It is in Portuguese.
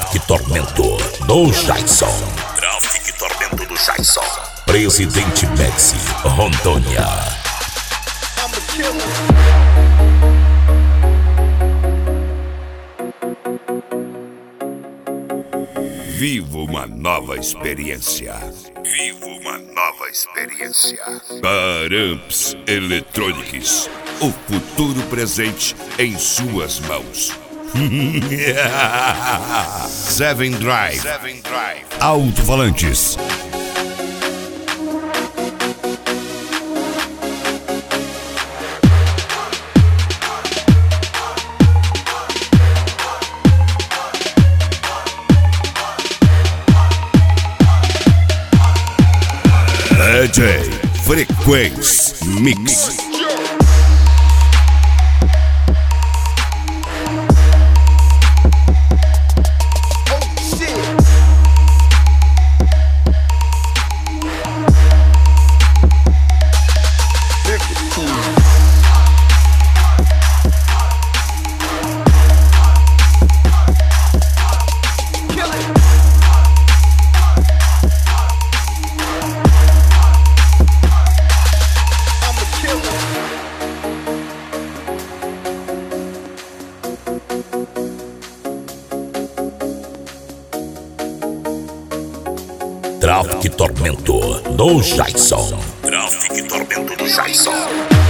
Tráfico e Tormento do Jason. Tráfico e Tormento do Jason. Presidente Médici, Rondônia. Viva uma nova experiência. Viva uma nova experiência. Paramps Electronics. O futuro presente em suas mãos. Seven Drive. Alto-falantes. DJ Frequência Mix. Tráfico e Tormento do Jason. Tráfico e Tormento do Jason.